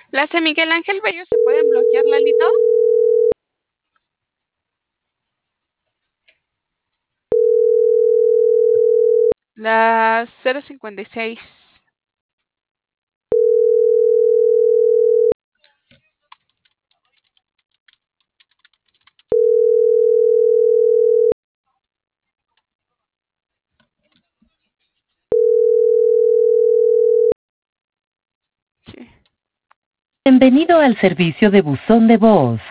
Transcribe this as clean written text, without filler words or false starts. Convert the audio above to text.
Las de Miguel Ángel Bello se pueden bloquear, Lalito. Las 056. Sí. Bienvenido al servicio de buzón de voz.